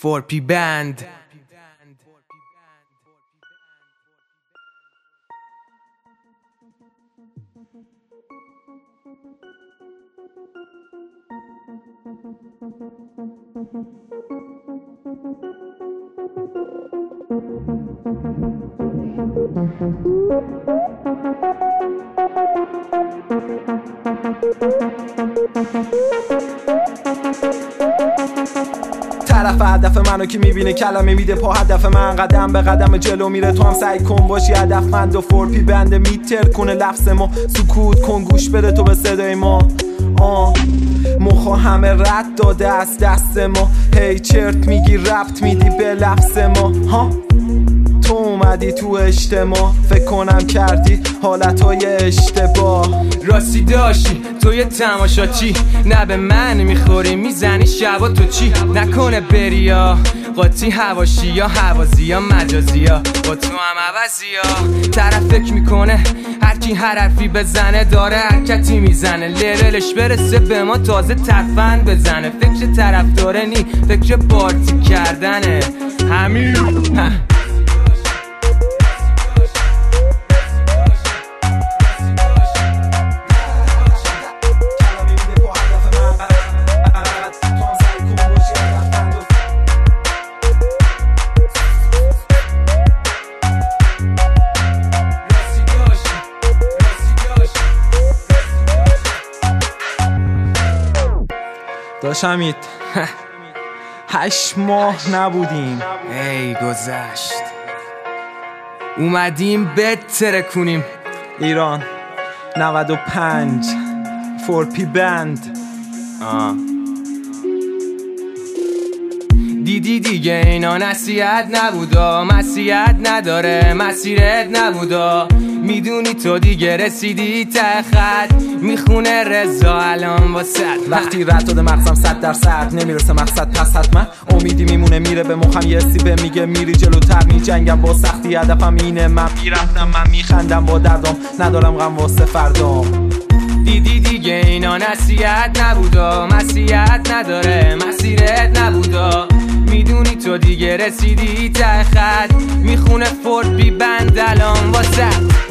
4P Band. طرف هدف منو که میبینه کلمه میده پا هدف من قدم به قدم جلو میره تو هم سعی کن باشی هدفمند و 4P بند میتر کنه لفظ ما سکوت کن گوش بده تو به صدای ما مخا همه رد داده از دست ما هی چرت میگی ربط میدی به لفظ ما تو اومدی تو اجتماع فکر کنم کردی حالتهای اشتباه راستی داشتی تو یه تماشاچی نه به من میخوری میزنی شبا تو چی نکنه بری یا قاطی هواشی یا حوازی یا مجازی یا با تو هم عوضی یا طرف فکر میکنه هرکی هر حرفی بزنه داره حرکتی میزنه لیولش برسه به ما تازه ترفند بزنه فکر طرف داره نی فکر پارتی کردنه همین داشمید 8 ماه نبودیم ای گذشت اومدیم بتره کنیم ایران 95 4P بند دیدی دیگه اینا نصیحت نبودا مسیحت نداره مسیرت نبودا میدونی تو دیگه رسیدی ته خط میخونه رضا الان واسه وقتی رد داده مغزم 100% نمیرسه مقصد پس حتما امیدی میمونه میره به مخم یه سی به میگه میری جلوتر میجنگم با سختی هدفم اینه من میرفتم من میخندم با دردم ندارم غم واسه فردام دیدی دیگه اینا نصیحت نبودا مسیحت نداره مسیرت نبودا میدونی تو دیگه رسیدی ته خط میخونه 4P بند الان واسه